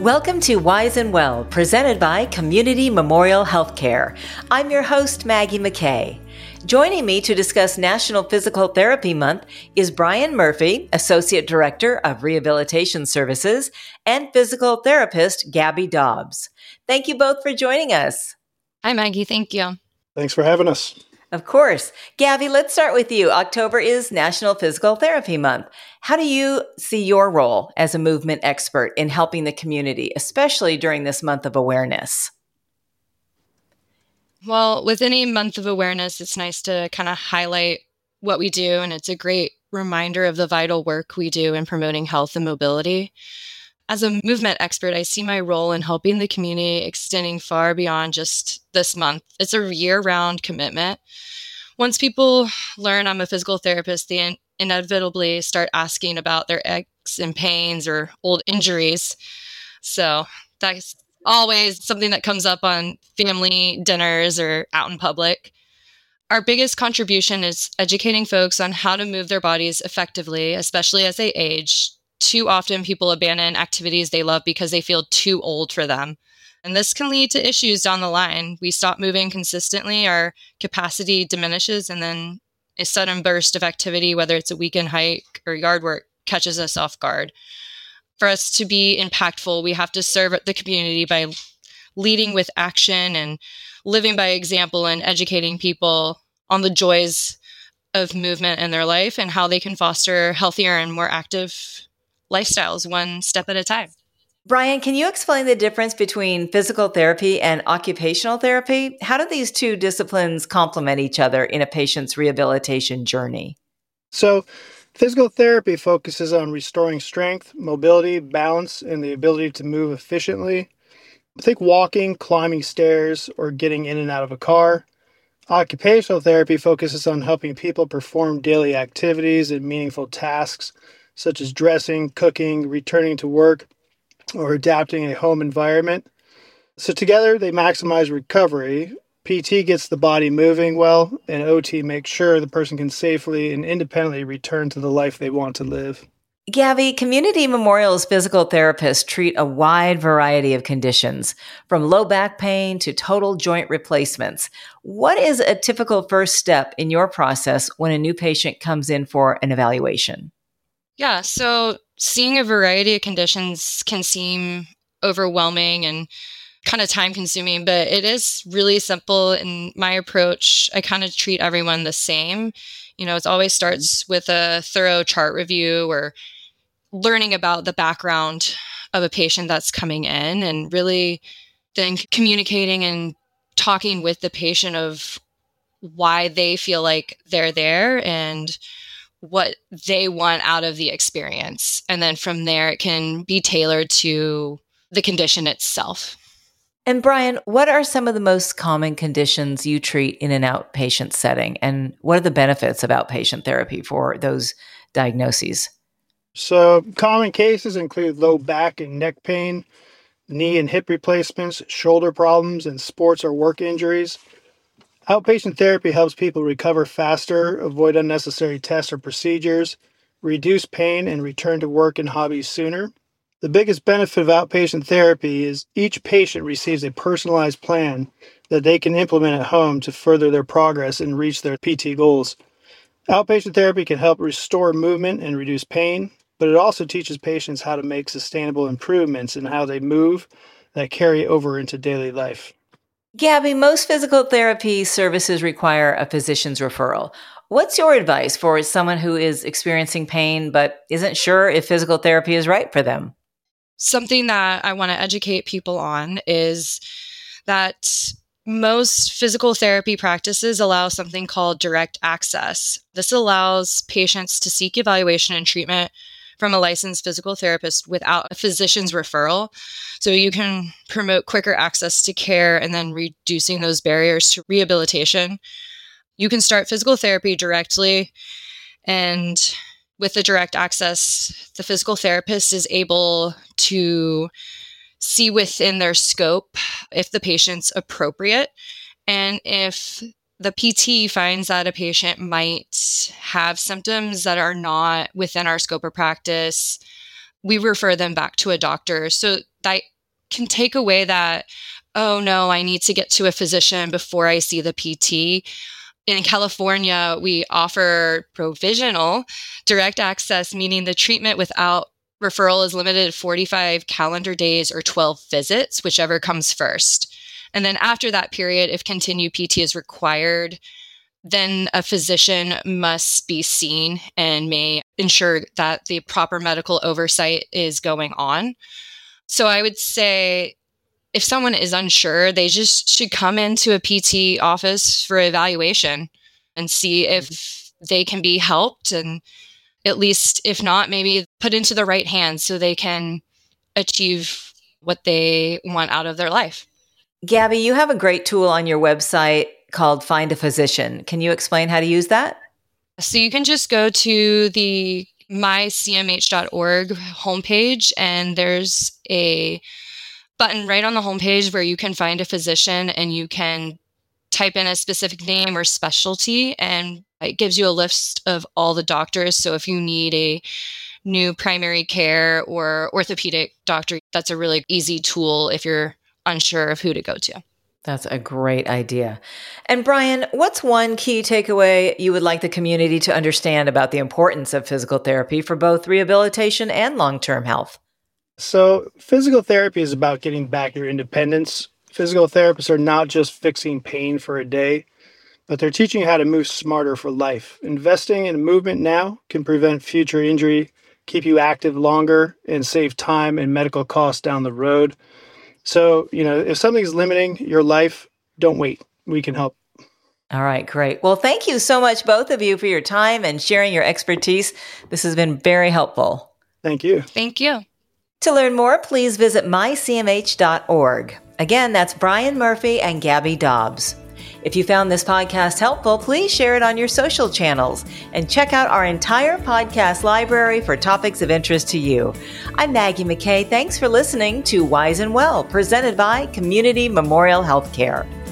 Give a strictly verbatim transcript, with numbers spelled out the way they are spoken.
Welcome to Wise and Well, presented by Community Memorial Healthcare. I'm your host, Maggie McKay. Joining me to discuss National Physical Therapy Month is Brian Murphy, Associate Director of Rehabilitation Services, and physical therapist Gabby Dobbs. Thank you both for joining us. Hi, Maggie. Thank you. Thanks for having us. Of course. Gabby, let's start with you. October is National Physical Therapy Month. How do you see your role as a movement expert in helping the community, especially during this month of awareness? Well, with any month of awareness, it's nice to kind of highlight what we do, and it's a great reminder of the vital work we do in promoting health and mobility. As a movement expert, I see my role in helping the community extending far beyond just this month. It's a year-round commitment. Once people learn I'm a physical therapist, they in- inevitably start asking about their aches and pains or old injuries. So that's always something that comes up on family dinners or out in public. Our biggest contribution is educating folks on how to move their bodies effectively, especially as they age. Too often people abandon activities they love because they feel too old for them. And this can lead to issues down the line. We stop moving consistently, our capacity diminishes, and then a sudden burst of activity, whether it's a weekend hike or yard work, catches us off guard. For us to be impactful, we have to serve the community by leading with action and living by example and educating people on the joys of movement in their life and how they can foster healthier and more active lifestyles one step at a time. Brian, can you explain the difference between physical therapy and occupational therapy? How do these two disciplines complement each other in a patient's rehabilitation journey? So, physical therapy focuses on restoring strength, mobility, balance, and the ability to move efficiently. Think walking, climbing stairs, or getting in and out of a car. Occupational therapy focuses on helping people perform daily activities and meaningful tasks, such as dressing, cooking, returning to work, or adapting a home environment. So together they maximize recovery. P T gets the body moving well, and O T makes sure the person can safely and independently return to the life they want to live. Gabby, Community Memorial's physical therapists treat a wide variety of conditions, from low back pain to total joint replacements. What is a typical first step in your process when a new patient comes in for an evaluation? Yeah, so seeing a variety of conditions can seem overwhelming and kind of time consuming, but it is really simple. In my approach, I kind of treat everyone the same. You know, it always starts with a thorough chart review or learning about the background of a patient that's coming in, and really then communicating and talking with the patient of why they feel like they're there and what they want out of the experience. And then from there, it can be tailored to the condition itself. And Brian, what are some of the most common conditions you treat in an outpatient setting? And what are the benefits of outpatient therapy for those diagnoses? So common cases include low back and neck pain, knee and hip replacements, shoulder problems, and sports or work injuries. Outpatient therapy helps people recover faster, avoid unnecessary tests or procedures, reduce pain, and return to work and hobbies sooner. The biggest benefit of outpatient therapy is each patient receives a personalized plan that they can implement at home to further their progress and reach their P T goals. Outpatient therapy can help restore movement and reduce pain, but it also teaches patients how to make sustainable improvements in how they move that carry over into daily life. Gabby, most physical therapy services require a physician's referral. What's your advice for someone who is experiencing pain but isn't sure if physical therapy is right for them? Something that I want to educate people on is that most physical therapy practices allow something called direct access. This allows patients to seek evaluation and treatment from a licensed physical therapist without a physician's referral. So you can promote quicker access to care and then reducing those barriers to rehabilitation. You can start physical therapy directly, and with the direct access, the physical therapist is able to see within their scope if the patient's appropriate, and if the P T finds that a patient might have symptoms that are not within our scope of practice, we refer them back to a doctor. So that can take away that, oh no, I need to get to a physician before I see the P T. In California, we offer provisional direct access, meaning the treatment without referral is limited to forty-five calendar days or twelve visits, whichever comes first. And then after that period, if continued P T is required, then a physician must be seen and may ensure that the proper medical oversight is going on. So I would say if someone is unsure, they just should come into a P T office for evaluation and see if they can be helped, and at least if not, maybe put into the right hands so they can achieve what they want out of their life. Gabby, you have a great tool on your website called Find a Physician. Can you explain how to use that? So you can just go to the my C M H dot org homepage, and there's a button right on the homepage where you can find a physician, and you can type in a specific name or specialty, and it gives you a list of all the doctors. So if you need a new primary care or orthopedic doctor, that's a really easy tool if you're unsure of who to go to. That's a great idea. And Brian, what's one key takeaway you would like the community to understand about the importance of physical therapy for both rehabilitation and long-term health? So physical therapy is about getting back your independence. Physical therapists are not just fixing pain for a day, but they're teaching you how to move smarter for life. Investing in movement now can prevent future injury, keep you active longer, and save time and medical costs down the road. So, you know, if something's limiting your life, don't wait. We can help. All right, great. Well, thank you so much, both of you, for your time and sharing your expertise. This has been very helpful. Thank you. Thank you. To learn more, please visit my C M H dot org. Again, that's Brian Murphy and Gabby Dobbs. If you found this podcast helpful, please share it on your social channels and check out our entire podcast library for topics of interest to you. I'm Maggie McKay. Thanks for listening to Wise and Well, presented by Community Memorial Healthcare.